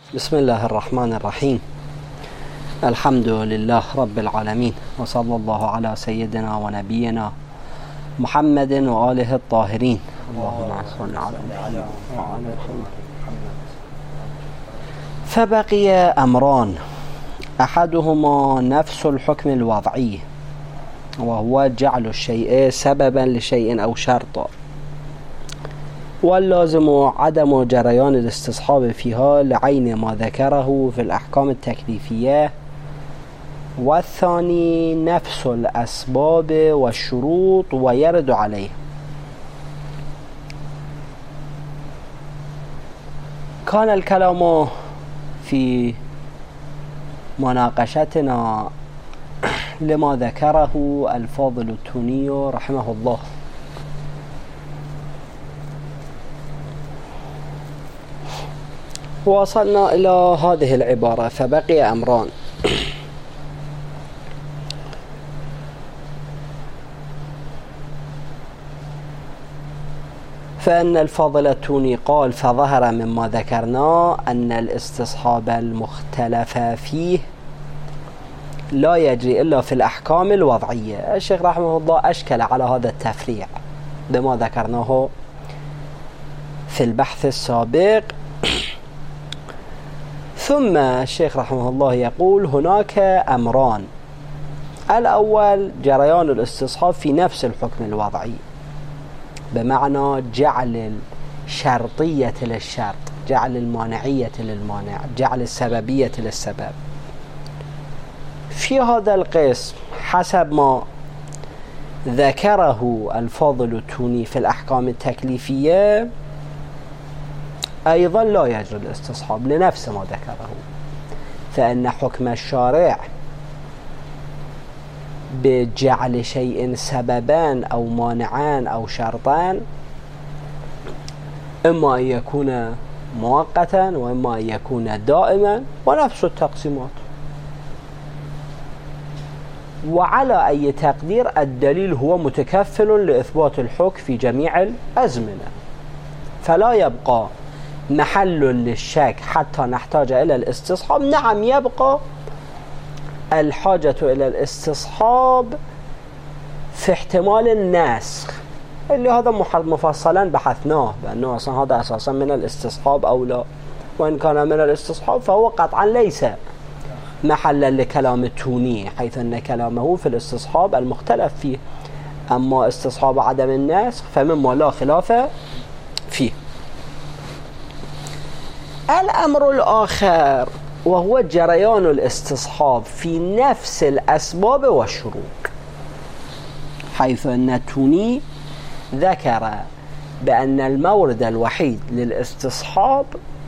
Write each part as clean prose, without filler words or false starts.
بسم الله الرحمن الرحيم. الحمد لله رب العالمين، وصلى الله على سيدنا ونبينا محمد وآله الطاهرين. اللهم صل على محمد. فبقي أمران، أحدهما نفس الحكم الوضعي، وهو جعل الشيء سببا لشيء أو شرطا، واللازم عدم جريان الاستصحاب فيها لعين ما ذكره في الأحكام التكليفية. والثاني نفس الأسباب والشروط ويرد عليه. كان الكلام في مناقشتنا لما ذكره الفاضل التوني رحمه الله. وصلنا إلى هذه العبارة: فبقي أمران. فإن الفاضل التوني قال: فظهر مما ذكرنا أن الاستصحاب المختلف فيه لا يجري إلا في الأحكام الوضعية. الشيخ رحمه الله أشكل على هذا التفريع بما ذكرناه في البحث السابق. ثم الشيخ رحمه الله يقول: هناك أمران. الأول جريان الاستصحاب في نفس الحكم الوضعي، بمعنى جعل الشرطية للشرط، جعل المانعية للمانع، جعل السببية للسبب. في هذا القسم حسب ما ذكره الفاضل التوني في الأحكام التكليفية أيضا لا يجري الاستصحاب لنفس ما ذكره، فإن حكم الشارع بجعل شيء سببان أو مانعان أو شرطان إما أن يكون مؤقتا وإما أن يكون دائما، ونفس التقسيمات. وعلى أي تقدير الدليل هو متكفل لإثبات الحكم في جميع الأزمنة، فلا يبقى محل للشك حتى نحتاج إلى الاستصحاب. نعم، يبقى الحاجة إلى الاستصحاب في احتمال النسخ، اللي هذا مفصلا بحثناه بأنه أصلا هذا أساسا من الاستصحاب أو لا، وإن كان من الاستصحاب فهو قطعا ليس محلا لكلام التوني، حيث أن كلامه في الاستصحاب المختلف فيه. أما استصحاب عدم النسخ فمما لا خلاف فيه. الأمر الآخر وهو جريان الاستصحاب في نفس الأسباب والشروط، حيث أن التوني ذكر بأن المورد الوحيد للاستصحاب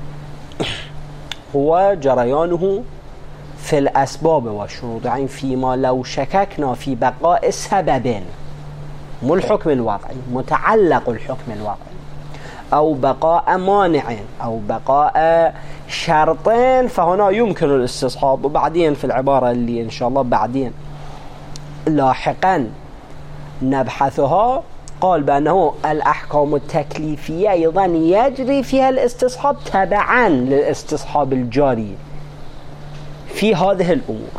هو جريانه في الأسباب والشروط، يعني فيما لو شككنا في بقاء سبب مو الحكم الوضعي، متعلق الحكم الوضعي، أو بقاء مانع أو بقاء شرطين، فهنا يمكن الاستصحاب. وبعدين في العبارة اللي إن شاء الله بعدين لاحقا نبحثها قال بأنه الأحكام التكليفية أيضا يجري فيها الاستصحاب تبعا للاستصحاب الجاري في هذه الأمور.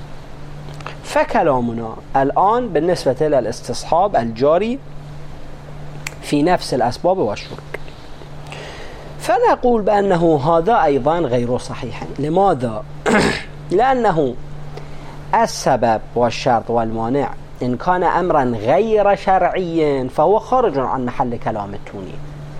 فكلامنا الآن بالنسبة إلى الاستصحاب الجاري في نفس الأسباب والشروط، فنقول بأنه هذا أيضا غير صحيح. لماذا؟ لأنه السبب والشرط والمانع إن كان أمرا غير شرعي فهو خارج عن محل كلام التوني،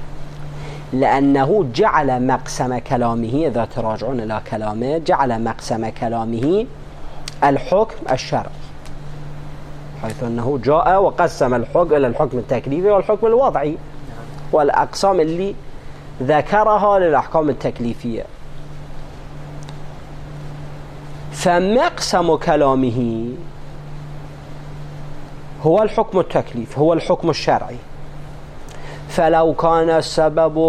لأنه جعل مقسم كلامه، إذا تراجعون إلى كلامه، جعل مقسم كلامه الحكم الشرعي، حيث أنه جاء وقسم الحكم إلى الحكم التكليفي والحكم الوضعي، والأقسام اللي ذكرها للأحكام التكليفية. فمقسم كلامه هو الحكم التكليف، هو الحكم الشرعي. فلو كان السبب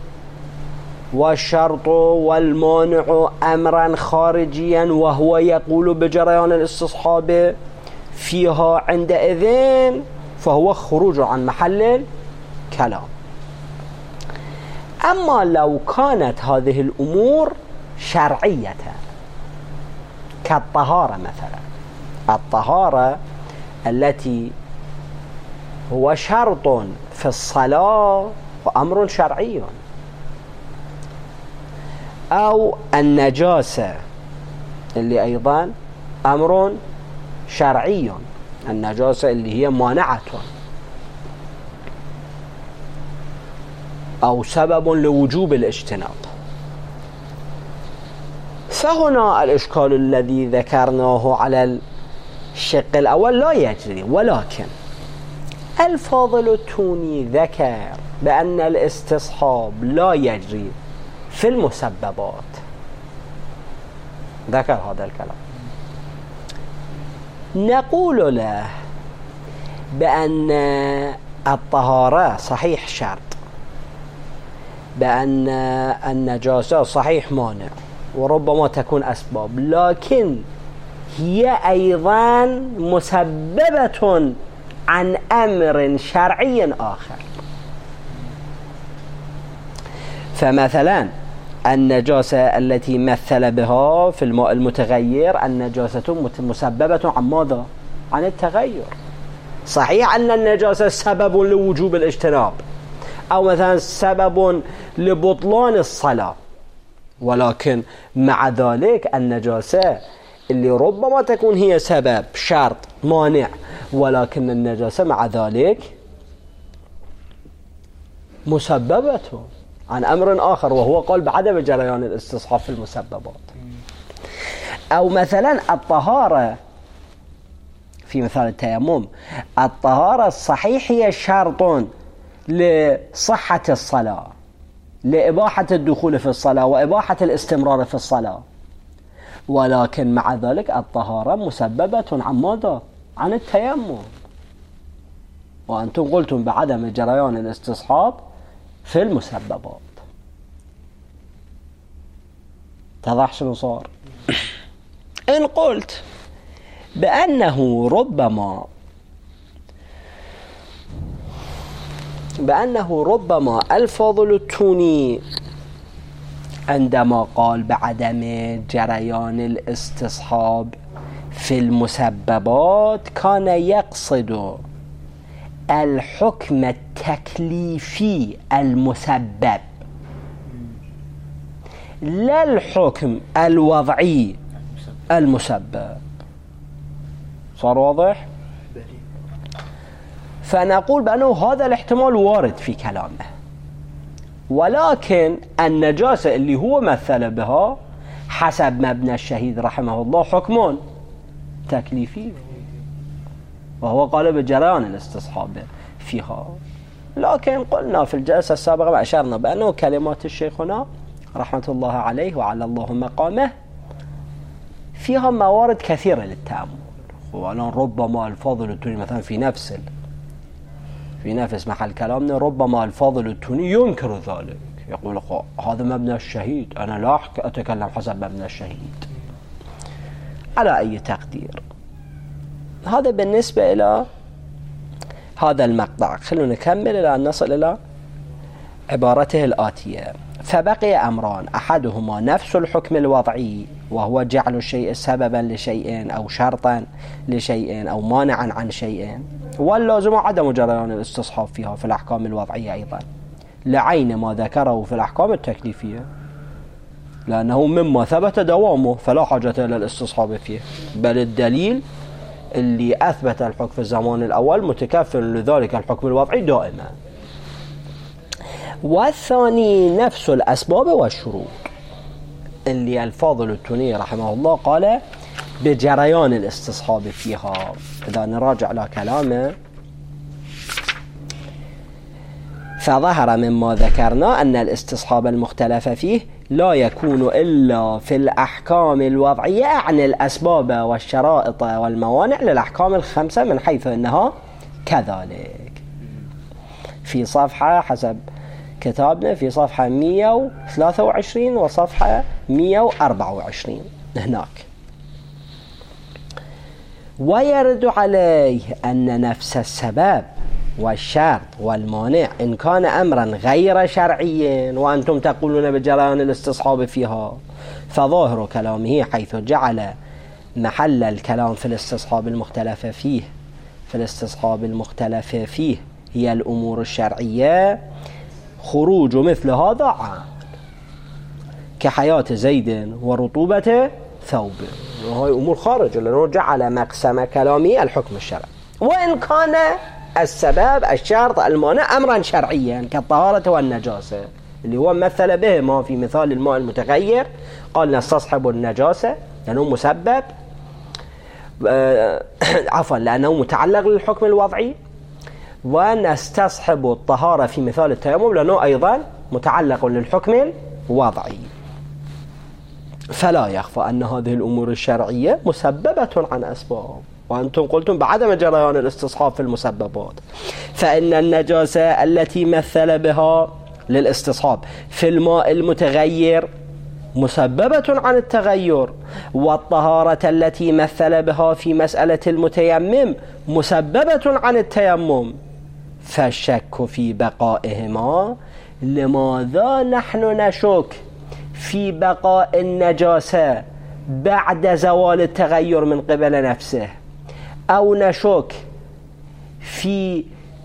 والشرط والمانع أمرا خارجيا وهو يقول بجريان الاستصحاب فيها عندئذ فهو خروج عن محل الكلام. أما لو كانت هذه الأمور شرعية كالطهارة مثلا. الطهارة التي هو شرط في الصلاة وأمر شرعي، أو النجاسة اللي أيضا أمر شرعي، النجاسة اللي هي مانعة أو سبب لوجوب الاجتناب. فهنا الإشكال الذي ذكرناه على الشق الأول لا يجري، ولكن الفاضل التوني ذكر بأن الاستصحاب لا يجري في المسببات، ذكر هذا الكلام. نقول له بأن الطهارة صحيح شرط، بأن النجاسة صحيح مانع، وربما تكون أسباب، لكن هي أيضا مسببة عن أمر شرعي آخر. فمثلا النجاسة التي مثل بها في الماء المتغير، النجاسة مسببة عن ماذا؟ عن التغير. صحيح أن النجاسة سبب لوجوب الاجتناب، أو مثلا سبب لبطلان الصلاة، ولكن مع ذلك النجاسة اللي ربما تكون هي سبب شرط مانع، ولكن النجاسة مع ذلك مسببة عن أمر آخر، وهو قال بعدم جريان الاستصحاب في المسببات. أو مثلا الطهارة في مثال التيمم، الطهارة الصحيح هي شرط لصحة الصلاة، لإباحة الدخول في الصلاة وإباحة الاستمرار في الصلاة، ولكن مع ذلك الطهارة مسببة عن ماذا؟ عن التيمم، وأنتم قلتم بعدم جريان الاستصحاب في المسببات. اتضح شنو صار؟ إن قلت بأنه ربما الفاضل التوني عندما قال بعدم جريان الاستصحاب في المسببات كان يقصد الحكم التكليفي المسبب، لا الحكم الوضعي المسبب. صار واضح؟ فنقول بأنه هذا الاحتمال وارد في كلامه، ولكن النجاسة اللي هو مثل بها حسب مبنى الشهيد رحمه الله حكم تكليفي، وهو قال بجريان الاستصحاب فيها. لكن قلنا في الجلسة السابقة وأشرنا بأنه كلمات الشيخ هنا رحمة الله عليه وعلى الله مقامه فيها موارد كثيرة للتأمل. ولن ربما الفاضل التوني مثلا في نفس محل كلامنا ربما الفاضل التوني ينكر ذلك، يقول هذا مبنى الشهيد، أنا لا أتكلم حسب مبنى الشهيد. على أي تقدير هذا بالنسبة إلى هذا المقطع. خلونا نكمل إلى أن نصل إلى عبارته الآتية. فبقي أمران، أحدهما نفس الحكم الوضعي وهو جعل الشيء سببا لشيء أو شرطا لشيء أو مانعا عن شيء، واللازم عدم جريان الاستصحاب فيها في الأحكام الوضعية أيضا لعين ما ذكره في الأحكام التكليفية، لأنه مما ثبت دوامه فلا حاجة إلى الاستصحاب فيه، بل الدليل اللي أثبت الحكم في الزمان الأول متكفل لذلك الحكم الوضعي دائما. والثاني نفس الأسباب والشروط، اللي الفاضل التوني رحمه الله قال بجريان الاستصحاب فيها. إذا نراجع على كلامه، فظهر مما ذكرنا أن الاستصحاب المختلف فيه لا يكون إلا في الأحكام الوضعية عن الأسباب والشرائط والموانع للأحكام الخمسة، من حيث أنها كذلك. في صفحة حسب كتابنا في صفحة 123 وصفحة 124 هناك. ويرد عليه أن نفس السبب والشرط والمانع إن كان أمرا غير شرعي وأنتم تقولون بجريان الاستصحاب فيها، فظاهر كلامه حيث جعل محل الكلام في الاستصحاب المختلف فيه هي الأمور الشرعية خروج مثل هذا عام كحياة زيد ورطوبة ثوب، وهي أمور خارجة لأنه جعل مقسم كلامه الحكم الشرعي، وإن كان السبب الشرط المانع أمرا شرعيا كالطهارة والنجاسة اللي هو مثل به ما في مثال الماء المتغير، قال نستصحب النجاسة لأنه مسبب عفوا لأنه متعلق للحكم الوضعي، ونستصحب الطهارة في مثال التيمم لأنه أيضا متعلق للحكم الوضعي. فلا يخفى أن هذه الأمور الشرعية مسببة عن أسباب، وأنتم قلتم بعدم جريان الاستصحاب في المسببات، فإن النجاسة التي مثل بها للاستصحاب في الماء المتغير مسببة عن التغير، والطهارة التي مثل بها في مسألة المتيمم مسببة عن التيمم، فالشك في بقائهما. لماذا نحن نشك في بقاء النجاسة بعد زوال التغير من قبل نفسه، أو نشك في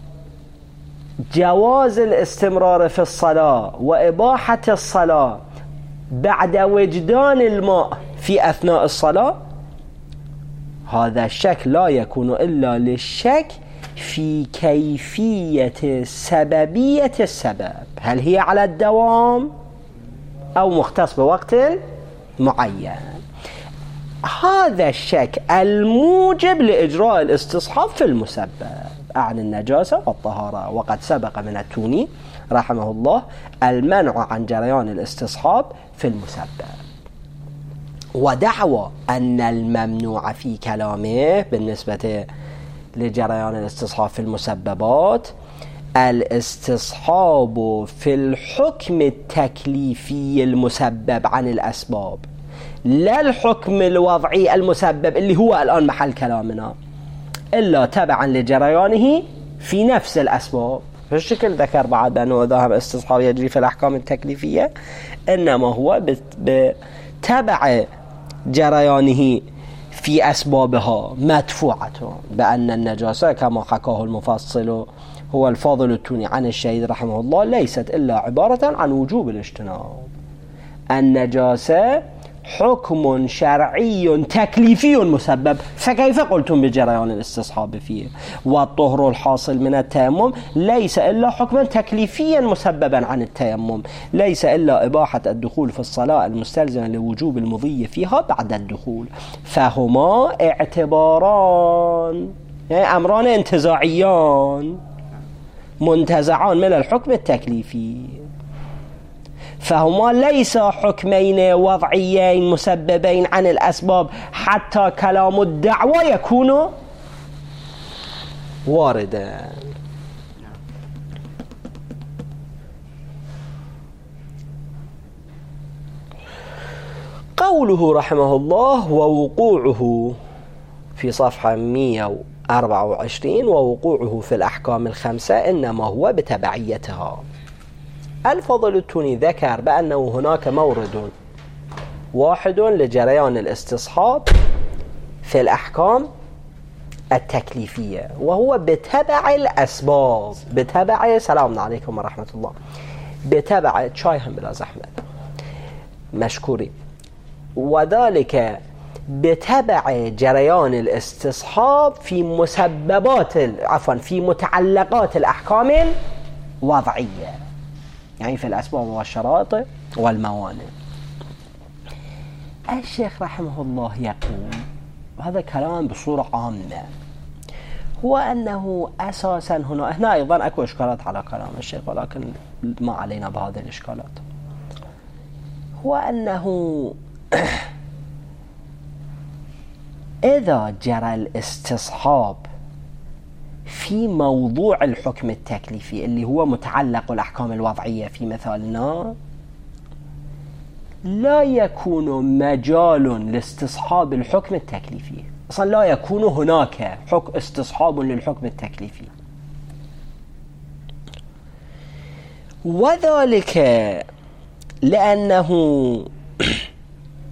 جواز الاستمرار في الصلاة وإباحة الصلاة بعد وجدان الماء في أثناء الصلاة؟ هذا الشك لا يكون إلا للشك في كيفية سببية السبب، هل هي على الدوام أو مختص بوقت معين. هذا الشك الموجب لإجراء الاستصحاب في المسبب عن النجاسة والطهارة. وقد سبق من التوني رحمه الله المنع عن جريان الاستصحاب في المسبب. ودعوى أن الممنوع في كلامه بالنسبة لجريان الاستصحاب في المسببات الاستصحاب في الحكم التكليفي المسبب عن الأسباب، لا الحكم الوضعي المسبب اللي هو الآن محل كلامنا، إلا تبعا لجريانه في نفس الأسباب. في الشكل ذكر بعد بأنه ذهب استصحاب يجري في الأحكام التكليفية، إنما هو بتبع جريانه في أسبابها مدفوعة، بأن النجاسة كما حكاه المفصل هو الفاضل التوني عن الشهيد رحمه الله ليست إلا عبارة عن وجوب الاجتناب. النجاسة حكم شرعي تكليفي مسبب، فكيف قلتم بجريان الاستصحاب فيه؟ والطهر الحاصل من التيمم ليس إلا حكما تكليفيا مسببا عن التيمم، ليس إلا إباحة الدخول في الصلاة المستلزمة لوجوب المضي فيها بعد الدخول، فهما اعتباران، يعني أمران انتزاعيان منتزعان من الحكم التكليفي، فهما ليس حكمين وضعيين مسببين عن الأسباب حتى كلام الدعوة يكون واردا. قوله رحمه الله ووقوعه في صفحة 124 ووقوعه في الأحكام الخمسة إنما هو بتبعيتها. الفاضل التوني ذكر بأنه هناك مورد واحد لجريان الاستصحاب في الأحكام التكليفية، وهو بتبع الأسباب، بتبع سلام عليكم ورحمة الله، بتبع شايهم بلا زحمة مشكوري، وذلك بتبع جريان الاستصحاب في مسببات في متعلقات الأحكام الوضعية، يعني في الأسباب والشرائط والموانع. الشيخ رحمه الله يقول هذا كلام بصورة عامة، هو أنه أساسا هنا أيضا أكو إشكالات على كلام الشيخ، ولكن ما علينا بهذه الإشكالات. هو أنه إذا جرى الاستصحاب في موضوع الحكم التكليفي اللي هو متعلق الأحكام الوضعية في مثالنا، لا يكون مجال لاستصحاب الحكم التكليفي، أصلا لا يكون هناك استصحاب للحكم التكليفي، وذلك لأنه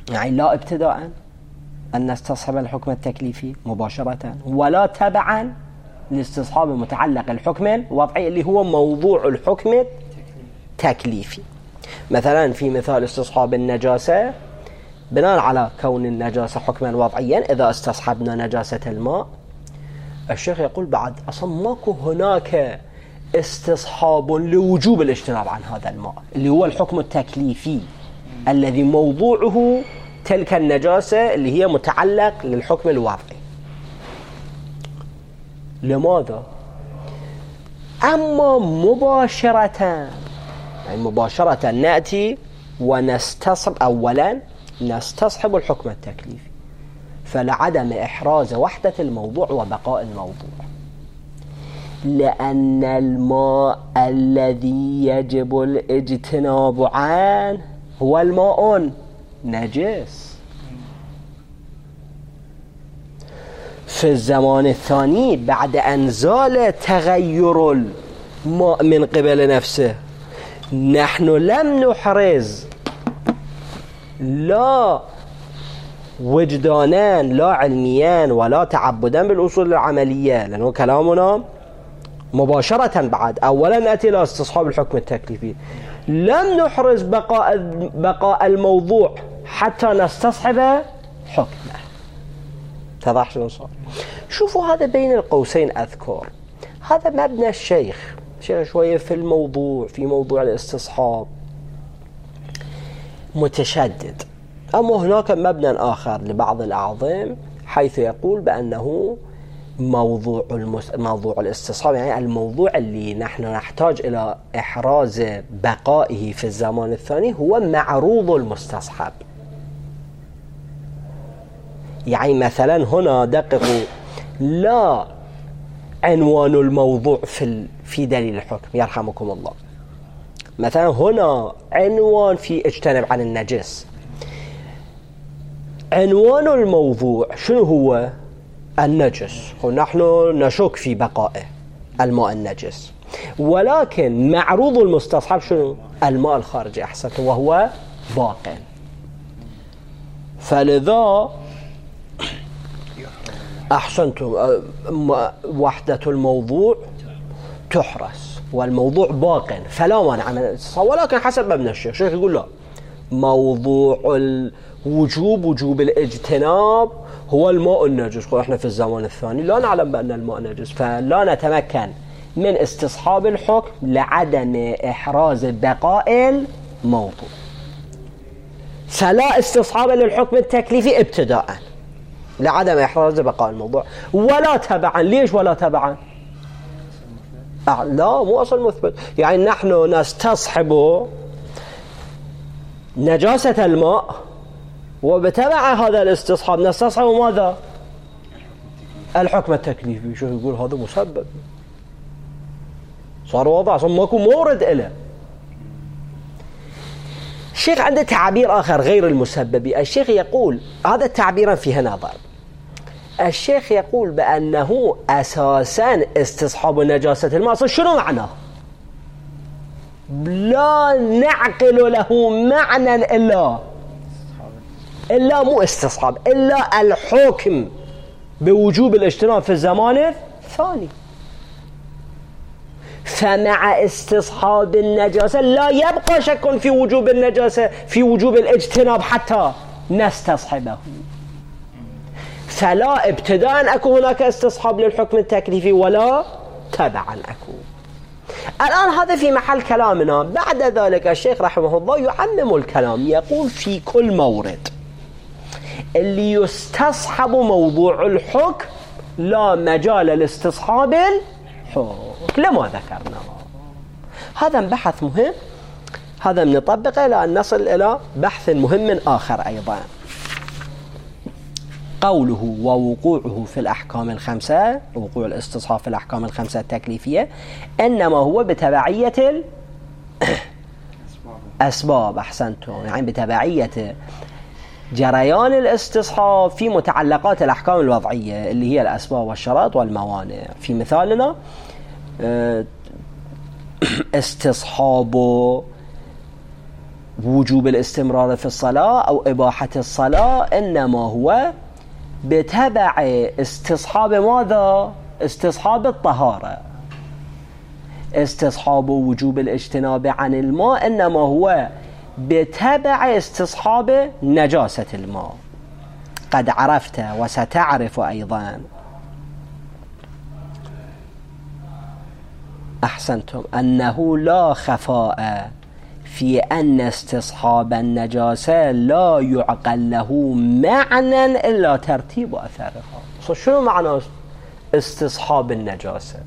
يعني لا ابتداء أن نستصحب الحكم التكليفي مباشرة، ولا تبعا لاستصحاب متعلق الحكم الوضعي اللي هو موضوع الحكم التكليفي. مثلا في مثال استصحاب النجاسة، بناء على كون النجاسة حكما وضعيا إذا استصحبنا نجاسة الماء، الشيخ يقول بعد أصلا ماكو هناك استصحاب لوجوب الاجتناب عن هذا الماء اللي هو الحكم التكليفي الذي موضوعه تلك النجاسة اللي هي متعلق للحكم الوضعي. لماذا؟ أما مباشرة، يعني مباشرة نأتي ونستصحب، أولا نستصحب الحكم التكليفي فلعدم إحراز وحدة الموضوع وبقاء الموضوع، لأن الماء الذي يجب الاجتناب عنه هو الماء نجس. في الزمان الثاني بعد أن زال تغير الماء من قبل نفسه، نحن لم نحرز لا وجدانا لا علميا ولا تعبدا بالأصول العملية، لأنه كلامنا مباشرة بعد أولا نأتي إلى استصحاب الحكم التكليفي، لم نحرز بقاء الموضوع حتى نستصحب حكمه. اتضح شنو صار؟ شوفوا هذا بين القوسين أذكر هذا مبنى الشيخ شوية في الموضوع، في موضوع الاستصحاب متشدد. أما هناك مبنى آخر لبعض الأعظم حيث يقول بأنه موضوع الاستصحاب، يعني الموضوع اللي نحن نحتاج إلى إحراز بقائه في الزمان الثاني هو معروض المستصحب. يعني مثلا هنا دققوا، لا عنوان الموضوع في دليل الحكم يرحمكم الله. مثلا هنا عنوان في اجتنب عن النجس، عنوان الموضوع شنو هو؟ النجس، ونحن نشك في بقائه الماء النجس، ولكن معروض المستصحب شنو؟ الماء الخارجي أحسنت، وهو باق. فلذا أحسنتم، وحدة الموضوع تحرس والموضوع باق فلا مانع من الاستصحاب، ولكن حسب مبنى الشيخ يقول لا، موضوع وجوب الاجتناب هو الماء النجس. احنا في الزمان الثاني لا نعلم بأن الماء نجس، فلا نتمكن من استصحاب الحكم لعدم إحراز بقاء الموضوع، فلا استصحاب للحكم التكليفي ابتداء لعدم إحراز بقاء الموضوع، ولا تبعا. ليش ولا تبعا؟ لا مو أصل مثبت، يعني نحن نستصحب نجاسة الماء وبتبع هذا الاستصحاب نستصحب ماذا؟ الحكم التكليفي. شو يقول؟ هذا مسبب، صار واضح، صار ماكو مورد إله. الشيخ عنده تعبير آخر غير المسبب. الشيخ يقول هذا التعبير فيه نظر. الشيخ يقول بأنه أساسا استصحاب نجاسة الماء شنو معناه؟ لا نعقل له معنى إلا مو استصحاب، إلا الحكم بوجوب الاجتناب في الزمان الثاني. فمع استصحاب النجاسة لا يبقى شك في وجوب النجاسة، في وجوب الاجتناب حتى نستصحبه، فلا ابتداء أكو هناك استصحاب للحكم التكليفي ولا تبعا أكو. الآن هذا في محل كلامنا. بعد ذلك الشيخ رحمه الله يعمم الكلام، يقول في كل مورد اللي يستصحب موضوع الحكم لا مجال لاستصحاب الحكم لما ذكرنا. هذا بحث مهم، هذا بنطبقه إلى أن نصل إلى بحث مهم آخر أيضا. قوله ووقوعه في الأحكام الخمسة، وقوع الاستصحاب في الأحكام الخمسة التكليفية إنما هو بتبعية الأسباب. أحسنتم، يعني بتبعية جريان الاستصحاب في متعلقات الأحكام الوضعية اللي هي الأسباب والشرائط والموانع. في مثالنا استصحاب وجوب الاستمرار في الصلاة أو إباحة الصلاة إنما هو بتبع استصحاب ماذا؟ استصحاب الطهارة. استصحاب وجوب الاجتناب عن الماء إنما هو بتبع استصحاب نجاسة الماء. قد عرفت وستعرف أيضا أحسنتم أنه لا خفاء في أن استصحاب النجاسة لا يعقل له معنى إلا ترتيب أثرها. شنو معنى استصحاب النجاسة؟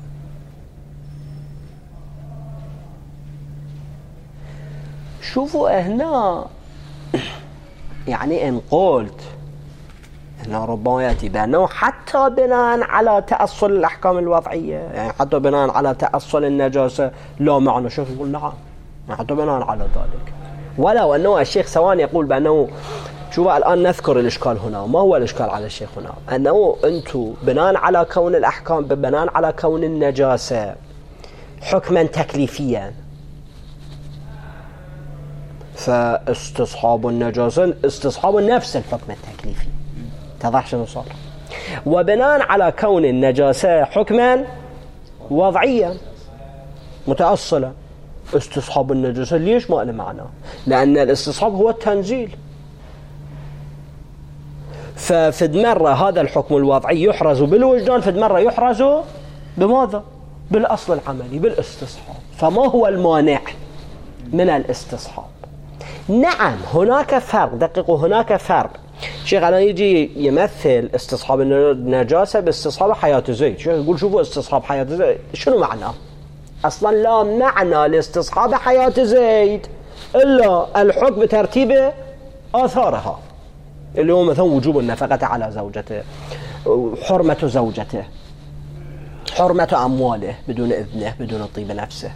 شوفوا هنا يعني إن قلت هنا ربما يأتي بأنه حتى بناء على تأصل الأحكام الوضعية، يعني حتى بناء على تأصل النجاسة لا معنى. شوف يقول نعم حتى بناء على ذلك، ولو أنه الشيخ سوان يقول بأنه شوفوا الآن نذكر الإشكال هنا. ما هو الإشكال على الشيخ هنا؟ أنه أنتم بناء على كون الأحكام، بناء على كون النجاسة حكما تكليفيا، فاستصحاب النجاسة استصحاب نفس الحكم التكليفي. اتضح شنو صار؟ وبناء على كون النجاسة حكما وضعيا متأصلا، استصحاب النجاسة ليش ما له معنى؟ لأن الاستصحاب هو التنزيل. ففد مرة هذا الحكم الوضعي يحرز بالوجدان، فد مرة يحرز بماذا؟ بالأصل العملي، بالاستصحاب. فما هو المانع من الاستصحاب؟ نعم هناك فرق، دقيقوا، هناك فرق. شيخ الآن يجي يمثل استصحاب النجاسة باستصحاب حياة زيد. شيخ يقول شوفوا استصحاب حياة زيد شنو معناه؟ أصلا لا معنى لاستصحاب حياة زيد إلا الحكم بترتيب آثارها، اللي هو مثلا وجوب النفقة على زوجته، حرمة زوجته، حرمة أمواله بدون إذنه، بدون طيب نفسه.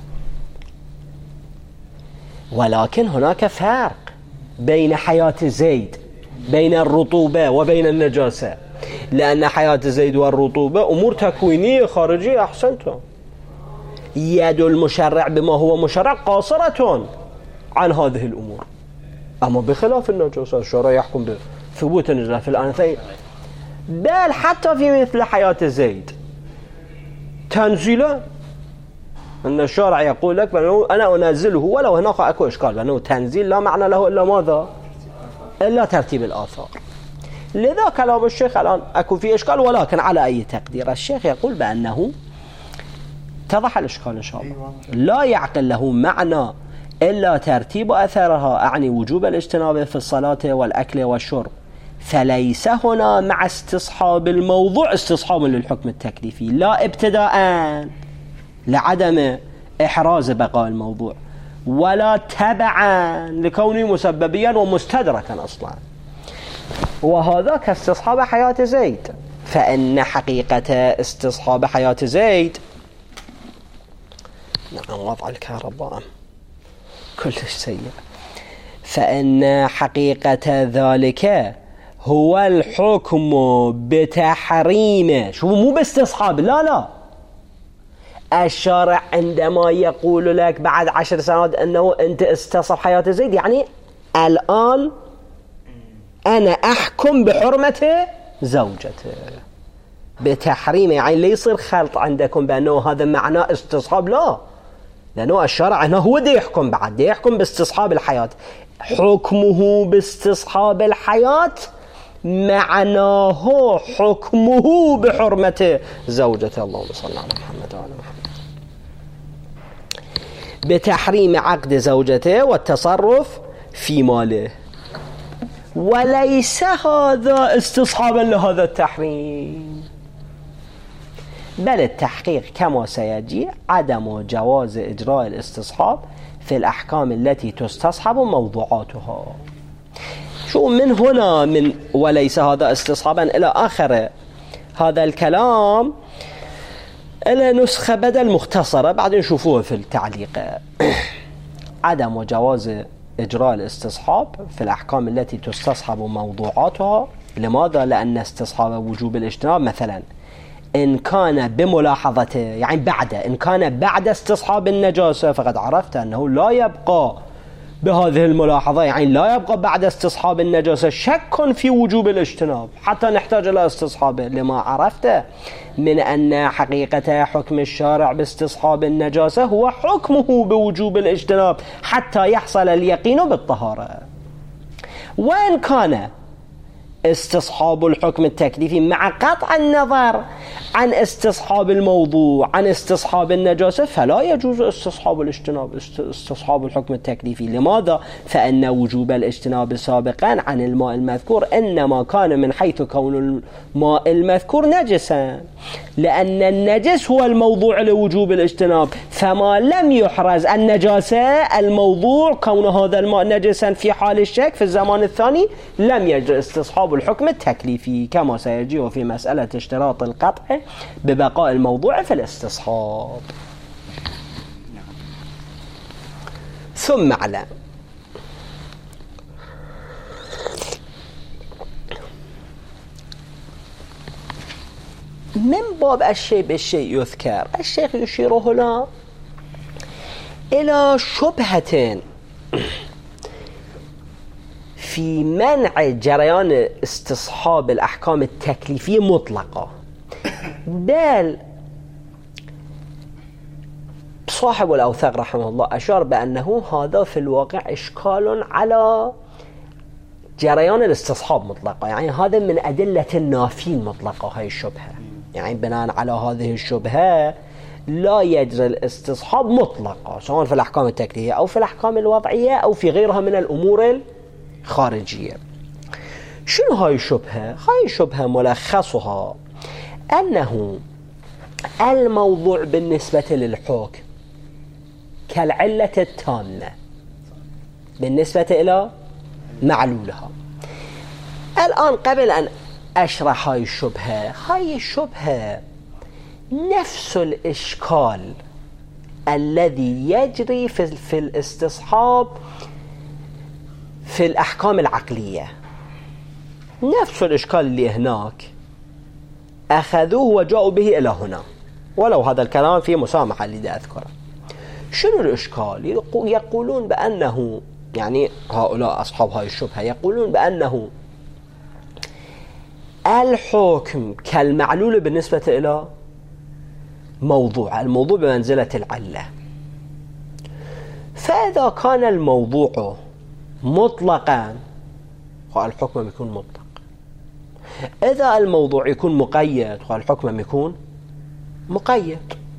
ولكن هناك فرق بين حياة زيد، بين الرطوبة وبين النجاسة، لأن حياة زيد والرطوبة أمور تكوينية خارجية. أحسنتم. يد المشرع بما هو مشرع قاصرة عن هذه الأمور، أما بخلاف النجاسة الشرع يحكم بثبوت النجاسة في الأنثيين، بل حتى في مثل حياة زيد تنزيلا. أن الشارع يقول لك بأنه أنا أنزله، ولو هناك أكو إشكال بأنه تنزيل لا معنى له إلا ماذا؟ إلا ترتيب الآثار. لذا كلام الشيخ الآن أكو فيه إشكال، ولكن على أي تقدير الشيخ يقول بأنه اتضح الإشكال إن شاء الله. لا يعقل له معنى إلا ترتيب أثرها، أعني وجوب الاجتناب في الصلاة والأكل والشرب، فليس هنا مع استصحاب الموضوع استصحاب للحكم التكليفي، لا ابتداء لعدم إحراز بقاء الموضوع، ولا تبعا لكونه مسببيا ومستدركا أصلا. وهذا كاستصحاب حياة زيد. فإن حقيقة استصحاب حياة زيد، نعم وضع الكهرباء كلش سيء، فإن حقيقة ذلك هو الحكم بتحريمه. شو مو باستصحاب، لا الشارع عندما يقول لك بعد 10 سنوات أنه أنت استصحب حياة زيد، يعني الآن أنا أحكم بحرمة زوجته بتحريمه، يعني لا يصير خلط عندكم بأنه هذا معناه استصحاب، لا، لأنه الشرع هنا هو دي يحكم، بعد دي يحكم باستصحاب الحياة. حكمه باستصحاب الحياة معناه حكمه بحرمة زوجته. اللهم صل على محمد وعلى محمد. بتحريم عقد زوجته والتصرف في ماله، وليس هذا استصحابا لهذا التحريم، بل التحقيق كما سيجي عدم جواز إجراء الاستصحاب في الأحكام التي تستصحب موضوعاتها. شو من هنا من وليس هذا استصحابا إلى آخر هذا الكلام إلى نسخة بدل مختصرة، بعدين نشوفوه في التعليق. عدم جواز إجراء الاستصحاب في الأحكام التي تستصحب موضوعاتها. لماذا؟ لأن استصحاب وجوب الاجتناب مثلا إن كان بملاحظته، يعني إن كان بعد استصحاب النجاسة، فقد عرفت أنه لا يبقى بهذه الملاحظة يعني لا يبقى بعد استصحاب النجاسة شك في وجوب الاجتناب حتى نحتاج إلى استصحابه، لما عرفت من أن حقيقة حكم الشارع باستصحاب النجاسة هو حكمه بوجوب الاجتناب حتى يحصل اليقين بالطهارة. وإن كان استصحاب الحكم التكليفي مع قطع النظر عن استصحاب الموضوع عن استصحاب النجاسة فلا يجوز استصحاب الاجتناب، استصحاب الحكم التكليفي. لماذا؟ فإن وجوب الاجتناب سابقا عن الماء المذكور إنما كان من حيث كون الماء المذكور نجسا، لأن النجس هو الموضوع لوجوب الاجتناب، فما لم يحرز النجاسة الموضوع كون هذا الماء نجسا في حال الشك في الزمان الثاني لم يجري استصحاب الحكم التكليفي، كما سيجي في مسألة اشتراط القطع ببقاء الموضوع في الاستصحاب. ثم اعلم من باب الشيء بالشيء يذكر، الشيخ يشير هنا إلى شبهة في منع جريان استصحاب الأحكام التكليفية مطلقة، بل صاحب الأوثاق رحمه الله أشار بأنه هذا في الواقع إشكال على جريان الاستصحاب مطلقة، يعني هذا من أدلة النافين مطلقة هاي الشبهة، يعني بناء على هذه الشبهة لا يجري الاستصحاب مطلقة سواء في الأحكام التكليفية أو في الأحكام الوضعية أو في غيرها من الأمور الخارجية. شنو هاي الشبهة؟ هاي الشبهة ملخصها أنه الموضوع بالنسبة للحكم كالعلة التامة بالنسبة إلى معلولها. الآن قبل أن أشرح هاي الشبهة نفس الإشكال الذي يجري في الاستصحاب في الأحكام العقلية، نفس الإشكال اللي هناك أخذوه وجاءوا به إلى هنا، ولو هذا الكلام فيه مسامحة اللي دا أذكره. شنو الإشكال؟ يقولون بأنه يعني هؤلاء أصحاب هاي الشبهة يقولون بأنه الحكم كالمعلول بالنسبة إلى الموضوع بمنزلة العلة، فإذا كان الموضوع مطلقا فالحكم يكون مطلق، إذا الموضوع يكون مقيد فالحكم يكون مقيد،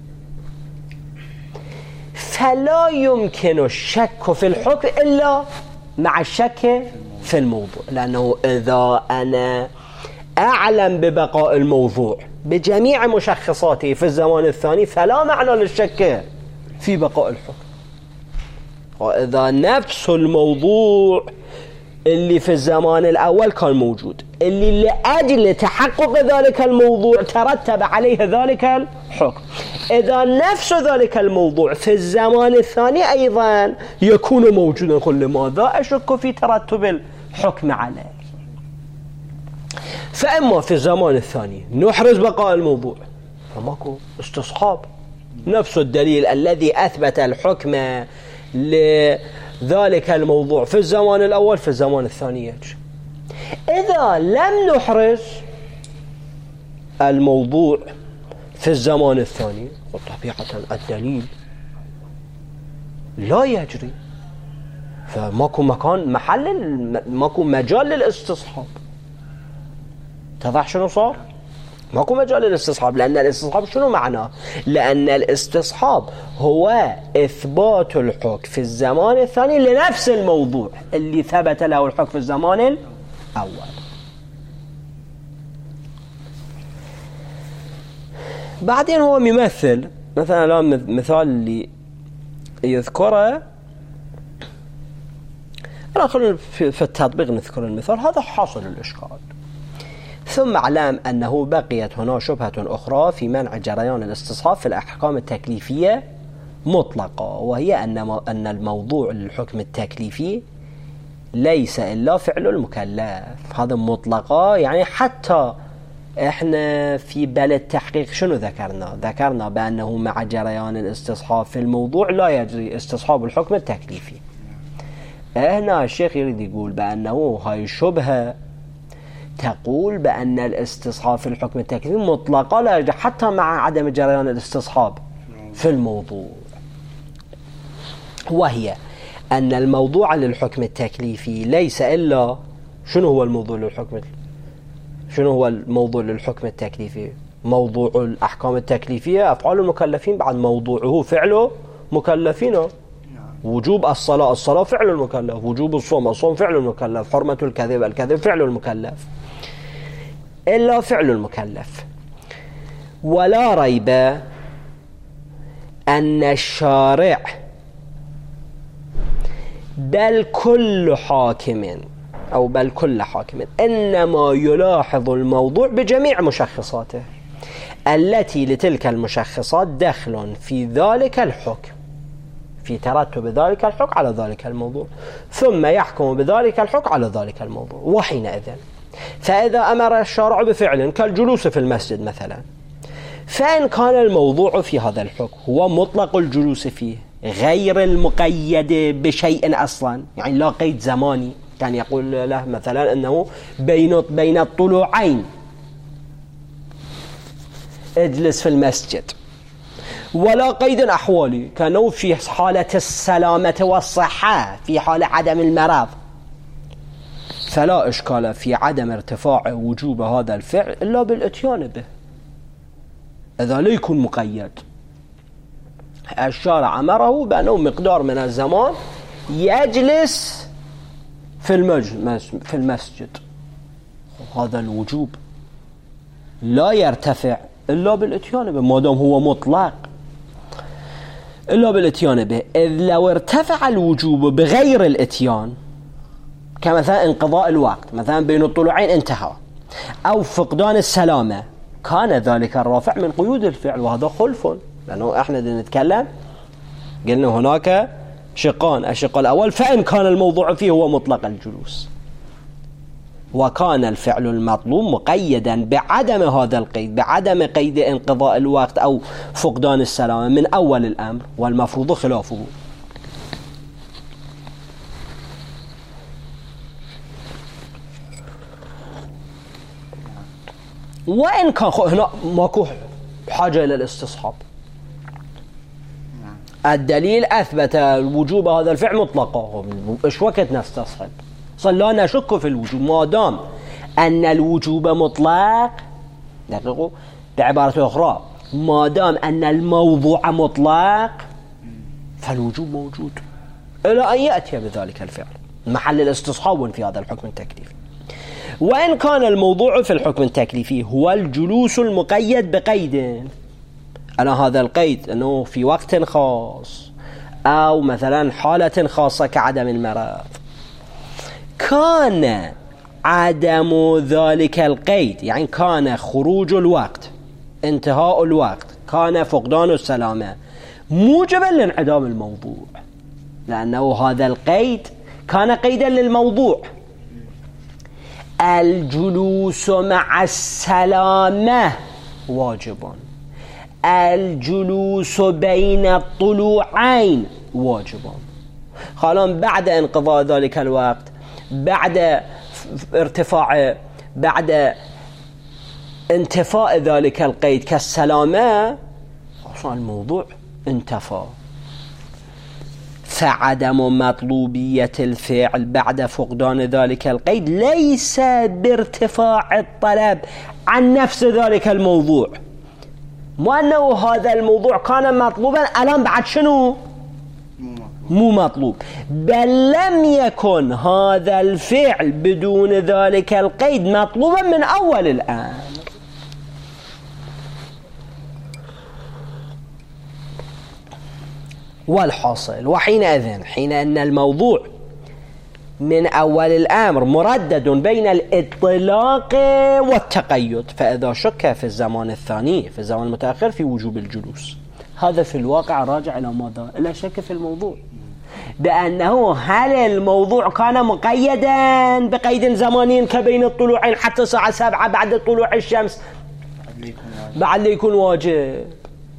فلا يمكن الشك في الحكم إلا مع الشك في الموضوع، لأنه إذا أنا أعلم ببقاء الموضوع بجميع مشخصاته في الزمان الثاني فلا معنى للشك في بقاء الحكم. وإذا نفس الموضوع اللي في الزمان الأول كان موجود، اللي لأجل تحقق ذلك الموضوع ترتب عليه ذلك الحكم، إذا نفس ذلك الموضوع في الزمان الثاني أيضا يكون موجودا، قل لماذا أشك في ترتب الحكم عليه؟ فإما في الزمان الثاني نحرز بقاء الموضوع فماكو استصحاب، نفس الدليل الذي أثبت الحكم لذلك الموضوع في الزمان الأول في الزمان الثاني يجري. إذا لم نحرز الموضوع في الزمان الثاني وطبيعة الدليل لا يجري، فماكو ماكو مجال للاستصحاب. تضح شنو صار؟ ماكو مجال للاستصحاب، لأن الاستصحاب شنو معناه؟ لأن الاستصحاب هو إثبات الحكم في الزمان الثاني لنفس الموضوع اللي ثبت له الحكم في الزمان الأول. بعدين هو مثلا الآن مثال اللي يذكره، خلينا في التطبيق نذكر المثال هذا حاصل الإشكال. ثم اعلم أنه بقيت هنا شبهة أخرى في منع جريان الاستصحاب في الأحكام التكليفية مطلقة، وهي أن الموضوع للحكم التكليفي ليس إلا فعل المكلف. هذا مطلقة، يعني حتى احنا في بلد التحقيق شنو ذكرنا بأنه مع جريان الاستصحاب في الموضوع لا يجري استصحاب الحكم التكليفي. هنا الشيخ يريد يقول بأنه هاي الشبهة تقول بأن الاستصحاب في الحكم التكليفي مطلقة لا يرجع حتى مع عدم جريان الاستصحاب في الموضوع، وهي أن الموضوع للحكم التكليفي ليس إلا شنو هو الموضوع للحكم التكليفي؟ موضوع الأحكام التكليفية أفعال المكلفين، بعد موضوعه فعل مكلفين. وجوب الصلاة فعل المكلف، وجوب الصوم فعل المكلف، حرمة الكذب فعل المكلف، إلا فعل المكلف. ولا ريب أن الشارع بل كل حاكم إنما يلاحظ الموضوع بجميع مشخصاته التي لتلك المشخصات دخل في ذلك الحكم، في ترتب ذلك الحكم على ذلك الموضوع، ثم يحكم بذلك الحكم على ذلك الموضوع. وحينئذ فإذا أمر الشارع بفعل كالجلوس في المسجد مثلا، فإن كان الموضوع في هذا الحكم هو مطلق الجلوس فيه غير المقيد بشيء أصلا، يعني لا قيد زماني، كان يقول له مثلا أنه بين الطلوعين اجلس في المسجد، ولا قيد أحوالي كانوا في حالة السلامة والصحة، في حالة عدم المرض، فلا إشكال في عدم ارتفاع وجوب هذا الفعل إلا بالإتيان به إذا لا يكون مقيد. الشارع أمره بأنه مقدار من الزمان يجلس في المسجد، هذا الوجوب لا يرتفع إلا بالإتيان به، ما دام هو مطلق إلا بالإتيان به. إذ لو ارتفع الوجوب بغير الإتيان، كمثلا انقضاء الوقت مثلا بين الطلوعين انتهى، أو فقدان السلامة، كان ذلك الرافع من قيود الفعل، وهذا خلف، لأنه احنا نتكلم قلنا هناك شقان، الشق الأول فإن كان الموضوع فيه هو مطلق الجلوس، وكان الفعل المطلوب مقيدا بعدم هذا القيد، بعدم قيد انقضاء الوقت أو فقدان السلامة من أول الأمر، والمفروض خلافه. وإن كان هنا ماكو حاجة إلى الاستصحاب، الدليل أثبت وجوب هذا الفعل مطلقا، إيش وقت نستصحب؟ لا نشك في الوجوب ما دام أن الوجوب مطلق. دقيقوا بعبارة أخرى، ما دام أن الموضوع مطلق فالوجوب موجود إلى أن يأتي بذلك الفعل محل الاستصحاب في هذا الحكم التكليفي. وإن كان الموضوع في الحكم التكليفي هو الجلوس المقيد بقيد، أنا هذا القيد أنه في وقت خاص أو مثلا حالة خاصة كعدم المرض، كان عدم ذلك القيد، يعني كان خروج الوقت، انتهاء الوقت، كان فقدان السلامة موجبا لانعدام الموضوع، لأنه هذا القيد كان قيدا للموضوع. الجلوس مع السلامة واجب، الجلوس بين الطلوعين واجب. خلاص بعد انقضاء ذلك الوقت، بعد انتفاء ذلك القيد كالسلامة، الموضوع انتفى. فعدم مطلوبية الفعل بعد فقدان ذلك القيد ليس بارتفاع الطلب عن نفس ذلك الموضوع، مو أنه هذا الموضوع كان مطلوبا الآن بعد شنو مو مطلوب، بل لم يكن هذا الفعل بدون ذلك القيد مطلوبا من أول الآن. والحاصل وحينئذ حين أن الموضوع من أول الأمر مردد بين الإطلاق والتقيد، فإذا شك في الزمان الثاني في الزمان المتأخر في وجوب الجلوس، هذا في الواقع راجع إلى ماذا؟ إلى شك في الموضوع، بأنه هل الموضوع كان مقيدا بقيد زماني كبين الطلوعين حتى الساعة 7 بعد طلوع الشمس بعد يكون واجب،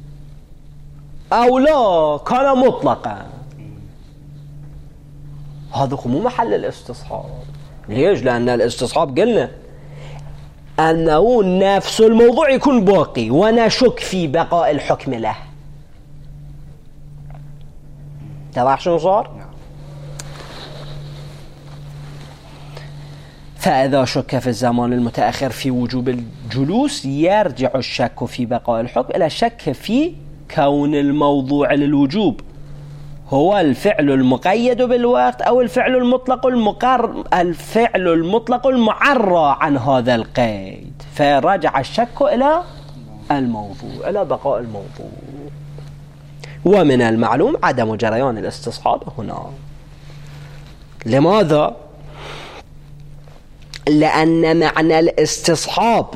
أو لا كان مطلقا. هذا مو محل الاستصحاب. ليش؟ لأن الاستصحاب قلنا أنه نفس الموضوع يكون باقي ونشك في بقاء الحكم له. تضح شنو صار؟ فإذا شك في الزمان المتأخر في وجوب الجلوس يرجع الشك في بقاء الحكم إلى الشك في كون الموضوع للوجوب هو الفعل المقيد بالوقت أو الفعل المطلق المعرى عن هذا القيد، فرجع الشك إلى الموضوع، إلى بقاء الموضوع. ومن المعلوم عدم جريان الاستصحاب هنا. لماذا؟ لأن معنى الاستصحاب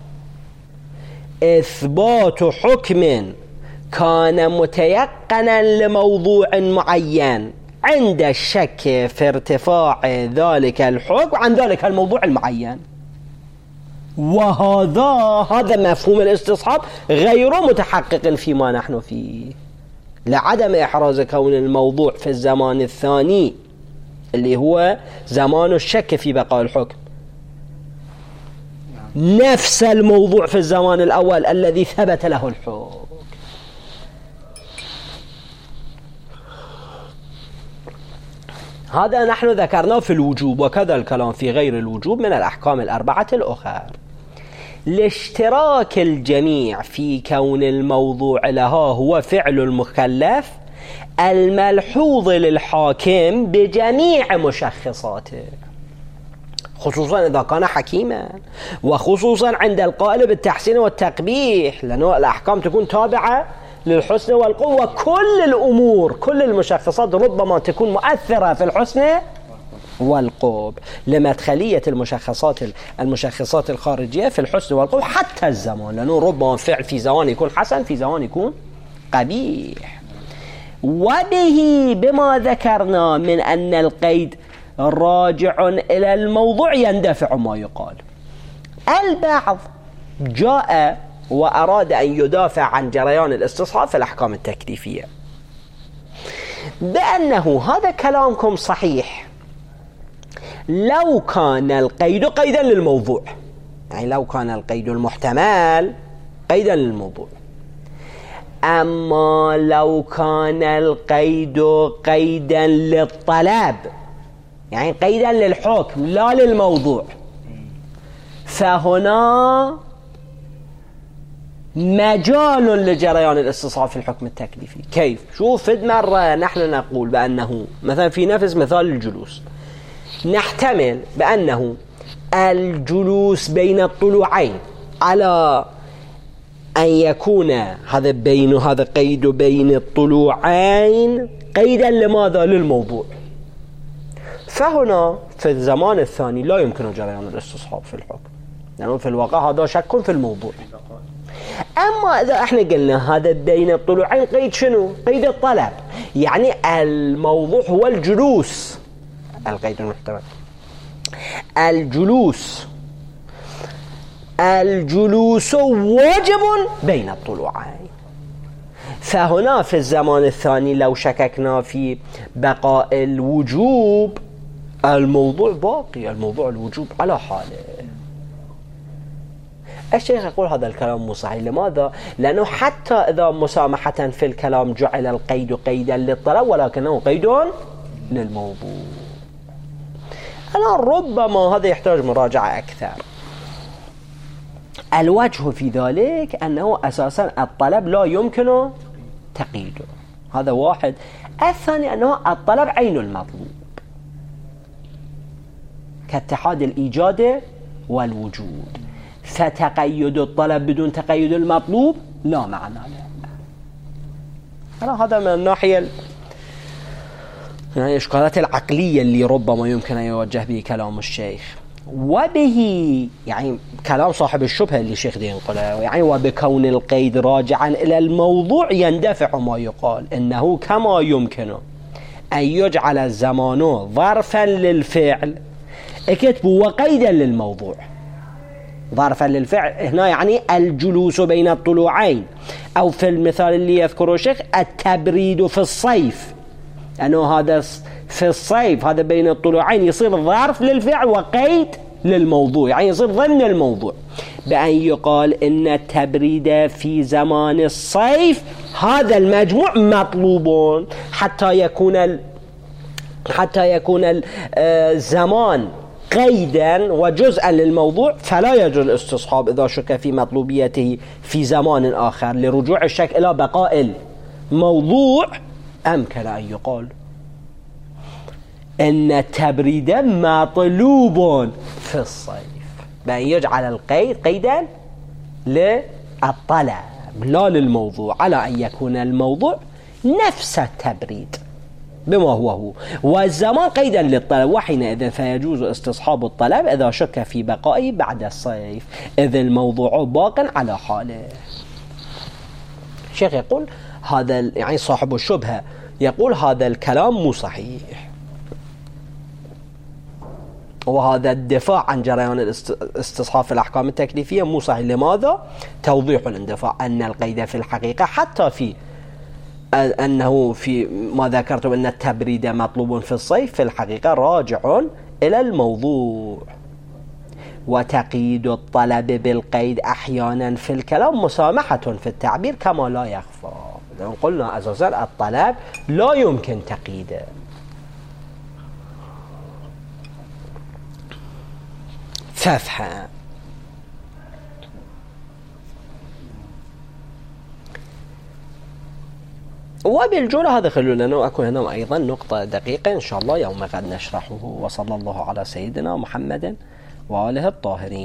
إثبات حكم كان متيقنا لموضوع معين عند الشك في ارتفاع ذلك الحكم عن ذلك الموضوع المعين. وهذا مفهوم الاستصحاب غير متحقق فيما نحن فيه، لعدم إحراز كون الموضوع في الزمان الثاني اللي هو زمان الشك في بقاء الحكم نفس الموضوع في الزمان الأول الذي ثبت له الحكم. هذا نحن ذكرناه في الوجوب، وكذا الكلام في غير الوجوب من الأحكام الأربعة الأخرى. لاشتراك الجميع في كون الموضوع لها هو فعل المكلف الملحوظ للحاكم بجميع مشخصاته، خصوصا إذا كان حكيما، وخصوصا عند القائل بالتحسين والتقبيح، لأنه الأحكام تكون تابعة للحسن والقوة. كل الأمور، كل المشخصات ربما تكون مؤثرة في الحسن والقوة لمدخلية المشخصات الخارجية في الحسن والقوة حتى الزمان، لأنه ربما فعل في زمان يكون حسن، في زمان يكون قبيح. وبه بما ذكرنا من أن القيد راجع إلى الموضوع يندفع ما يقال. البعض جاء وأراد أن يدافع عن جريان الاستصحاب في الأحكام التكليفية بأنه هذا كلامكم صحيح لو كان القيد قيدا للموضوع، يعني لو كان القيد المحتمل قيدا للموضوع، أما لو كان القيد قيدا للطلب، يعني قيدا للحكم لا للموضوع، فهنا مجال لجريان الاستصحاب في الحكم التكليفي. كيف؟ شوف، فد مرة نحن نقول بأنه مثلا في نفس مثال الجلوس نحتمل بأنه الجلوس بين الطلوعين على أن يكون هذا قيد بين الطلوعين قيدا لماذا؟ للموضوع. فهنا في الزمان الثاني لا يمكن جريان الاستصحاب في الحكم، لأنه يعني في الواقع هذا شك في الموضوع. أما إذا احنا قلنا هذا بين الطلوعين قيد شنو؟ قيد الطلب، يعني الموضوع هو الجلوس، القيد المحتمل الجلوس واجب بين الطلوعين. فهنا في الزمان الثاني لو شككنا في بقاء الوجوب الموضوع باقي، الموضوع الوجوب على حاله. الشيخ يقول هذا الكلام مو صحيح. لماذا؟ لأنه حتى إذا مسامحة في الكلام جعل القيد قيدا للطلب ولكنه قيد للموضوع. أنا ربما هذا يحتاج مراجعة أكثر. الوجه في ذلك أنه أساسا الطلب لا يمكن تقييده، هذا واحد. الثاني أنه الطلب عين المطلوب كاتحاد الإيجاد والوجود، فتقيد الطلب بدون تقيد المطلوب لا معنى له. هذا من الناحية يعني الإشكالات العقلية اللي ربما يمكن أن يوجه به كلام الشيخ. وبه يعني كلام صاحب الشبهة اللي الشيخ دين ينقله، يعني وبكون القيد راجعا إلى الموضوع يندفع ما يقال إنه كما يمكن أن يجعل الزمان ظرفا للفعل اكتبوا وقيدا للموضوع. ظرفا للفعل هنا يعني الجلوس بين الطلوعين، أو في المثال اللي يذكره الشيخ التبريد في الصيف، أنه هذا في الصيف، هذا بين الطلوعين يصير ظرف للفعل وقيد للموضوع، يعني يصير ضمن الموضوع، بأن يقال إن التبريد في زمان الصيف هذا المجموع مطلوب حتى يكون الزمان قيدا وجزءا للموضوع، فلا يجوز الاستصحاب إذا شك في مطلوبيته في زمان آخر لرجوع الشك إلى بقاء الموضوع. أمكن أن يقال إن التبريد مطلوب في الصيف، بأن يجعل القيد قيدا للطلب لا للموضوع، على أن يكون الموضوع نفس التبريد بما هو والزمان قيدا للطلب، وحينئذ فيجوز استصحاب الطلب إذا شك في بقائه بعد الصيف، إذ الموضوع باق على حاله. الشيخ يقول هذا، يعني صاحب الشبهة يقول هذا الكلام مو صحيح، وهذا الدفاع عن جريان الاستصحاب في الأحكام التكليفية مو صحيح. لماذا؟ توضيح الاندفاع أن القيد في الحقيقة حتى في أنه في ما ذكرتم أن التبريد مطلوب في الصيف في الحقيقة راجع إلى الموضوع، وتقييد الطلب بالقيد أحيانا في الكلام مسامحة في التعبير كما لا يخفى. لأن قلنا أساسا الطلب لا يمكن تقييده. فافهم. وبالجولة هذا خلونا نكون هنا أيضا نقطة دقيقة إن شاء الله يوم غد نشرحه. وصلى الله على سيدنا محمد وآله الطاهرين.